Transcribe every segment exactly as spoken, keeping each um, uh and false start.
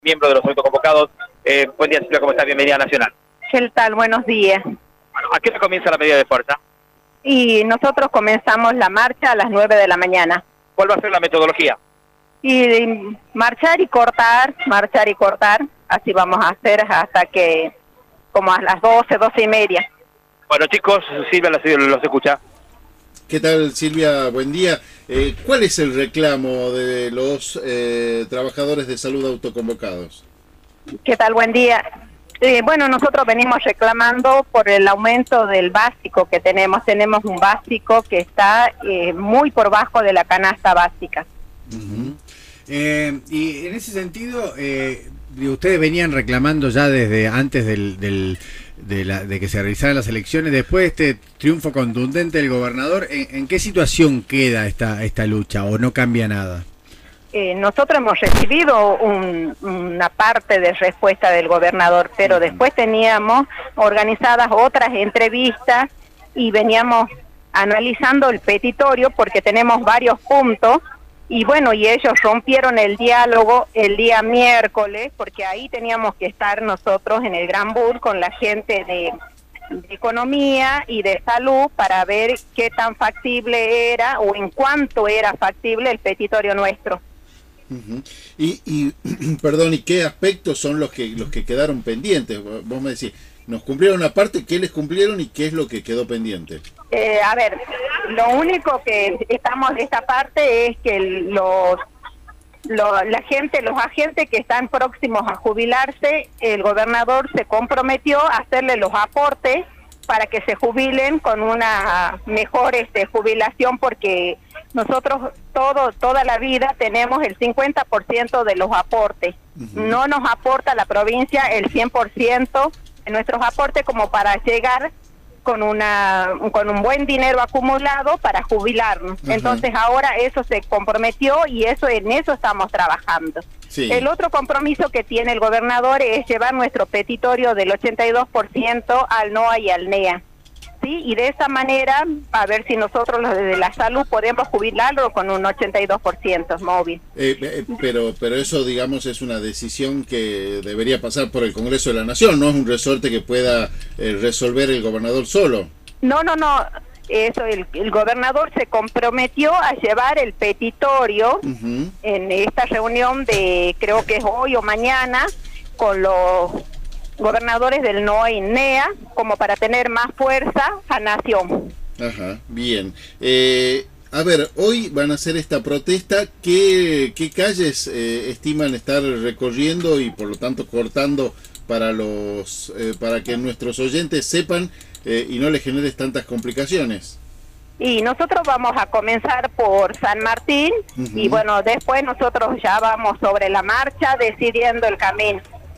miembro de los autoconvocados. Eh, buen día, Silvia, ¿cómo está? Bienvenida a Nacional. ¿Qué tal? Buenos días. Bueno, ¿a qué hora comienza la medida de fuerza? Y nosotros comenzamos la marcha a las nueve de la mañana. ¿Cuál va a ser la metodología? Y marchar y cortar, marchar y cortar, así vamos a hacer hasta que, como a las doce, doce y media. Bueno, chicos, Silvia los, los escucha. ¿Qué tal, Silvia? Buen día. Eh, ¿Cuál es el reclamo de los eh, trabajadores de salud autoconvocados? ¿Qué tal? Buen día. Eh, bueno, nosotros venimos reclamando por el aumento del básico que tenemos. Tenemos un básico que está eh, muy por bajo de la canasta básica. Uh-huh. eh, y en ese sentido, eh, ustedes venían reclamando ya desde antes del, del, de, la, de que se realizaran las elecciones, después de este triunfo contundente del gobernador, ¿en, en qué situación queda esta, esta lucha o no cambia nada? Eh, nosotros hemos recibido un, una parte de respuesta del gobernador, pero uh-huh. después teníamos organizadas otras entrevistas y veníamos analizando el petitorio porque tenemos varios puntos. Y bueno, y ellos rompieron el diálogo el día miércoles, porque ahí teníamos que estar nosotros en el Gran Bull con la gente de, de Economía y de Salud para ver qué tan factible era o en cuánto era factible el petitorio nuestro. Uh-huh. Y, y perdón, ¿y qué aspectos son los que los que quedaron pendientes? Vos me decís, nos cumplieron una parte, ¿qué les cumplieron y qué es lo que quedó pendiente? Eh, a ver, lo único que estamos de esta parte es que los, lo, la gente, los agentes que están próximos a jubilarse, el gobernador se comprometió a hacerle los aportes para que se jubilen con una mejor este, jubilación, porque nosotros todo toda la vida tenemos el cincuenta por ciento de los aportes. Uh-huh. No nos aporta la provincia el cien por ciento de nuestros aportes como para llegar con una con un buen dinero acumulado para jubilarnos. Uh-huh. Entonces ahora eso se comprometió y eso en eso estamos trabajando. Sí. El otro compromiso que tiene el gobernador es llevar nuestro petitorio del ochenta y dos por ciento al N O A y al N E A. ¿Sí? Y de esa manera, a ver si nosotros los de la salud podemos jubilarlo con un ochenta y dos por ciento móvil. Eh, eh, pero pero eso, digamos, es una decisión que debería pasar por el Congreso de la Nación, no es un resorte que pueda eh, resolver el gobernador solo. No, no, no. Eso, el, el gobernador se comprometió a llevar el petitorio uh-huh. en esta reunión de, creo que es hoy o mañana, con los gobernadores del N O A y N E A, como para tener más fuerza a Nación. Ajá, bien. Eh, a ver, hoy van a hacer esta protesta. ¿Qué, qué calles eh, estiman estar recorriendo y por lo tanto cortando para los eh, para que nuestros oyentes sepan eh, y no les generes tantas complicaciones? Y nosotros vamos a comenzar por San Martín uh-huh. y bueno, después nosotros ya vamos sobre la marcha decidiendo el camino.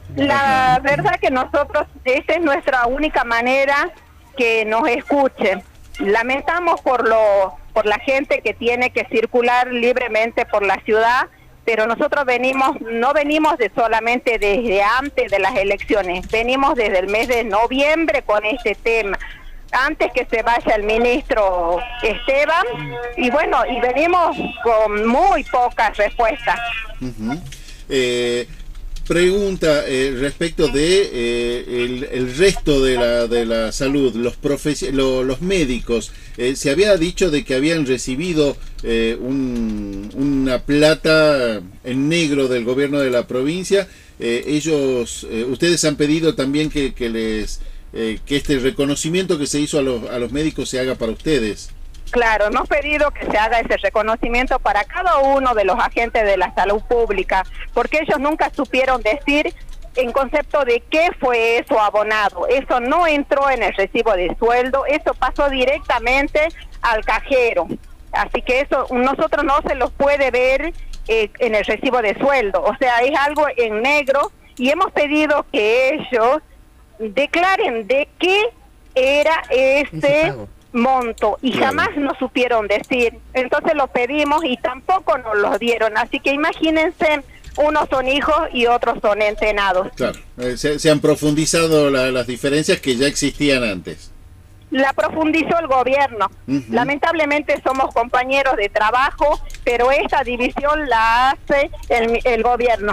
La verdad que nosotros, esa es nuestra única manera que nos escuchen. Lamentamos por lo por la gente que tiene que circular libremente por la ciudad, pero nosotros venimos, no venimos de solamente desde antes de las elecciones, venimos desde el mes de noviembre con este tema, antes que se vaya el ministro Esteban, y bueno, y venimos con muy pocas respuestas. Uh-huh. eh... Pregunta eh, respecto de eh, el, el resto de la de la salud, los profes lo, los médicos. Eh, se había dicho de que habían recibido eh, un, una plata en negro del gobierno de la provincia. Eh, ellos, eh, ustedes han pedido también que, que les eh, que este reconocimiento que se hizo a los a los médicos se haga para ustedes. Claro, hemos pedido que se haga ese reconocimiento para cada uno de los agentes de la salud pública, porque ellos nunca supieron decir en concepto de qué fue eso abonado. Eso no entró en el recibo de sueldo, eso pasó directamente al cajero. Así que eso nosotros no se los puede ver eh, en el recibo de sueldo, o sea, es algo en negro y hemos pedido que ellos declaren de qué era este monto y claro. jamás nos supieron decir, entonces lo pedimos y tampoco nos lo dieron, así que imagínense, unos son hijos y otros son entrenados. Claro, eh, se, se han profundizado la, las diferencias que ya existían antes. La profundizó el gobierno. Uh-huh. Lamentablemente somos compañeros de trabajo, pero esta división la hace el, el gobierno.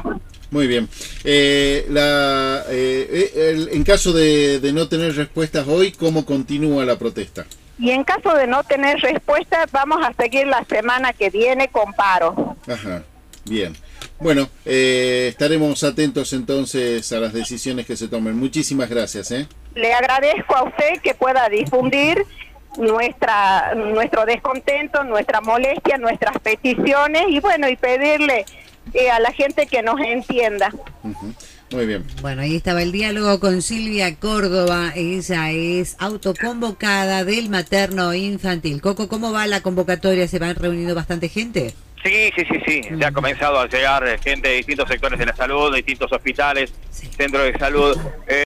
Muy bien. Eh, la, eh, el, en caso de, de no tener respuestas hoy, ¿cómo continúa la protesta? Y en caso de no tener respuesta, vamos a seguir la semana que viene con paro. Ajá, bien. Bueno, eh, estaremos atentos entonces a las decisiones que se tomen. Muchísimas gracias. ¿eh? Le agradezco a usted que pueda difundir nuestra nuestro descontento, nuestra molestia, nuestras peticiones y bueno, y pedirle eh, a la gente que nos entienda. Uh-huh. Muy bien. Bueno, ahí estaba el diálogo con Silvia Córdoba. Ella es autoconvocada del materno infantil. Coco, ¿cómo va la convocatoria? ¿Se van reuniendo bastante gente? Sí, sí, sí, sí. Ya ha comenzado a llegar gente de distintos sectores de la salud, de distintos hospitales, Sí. centros de salud. Eh,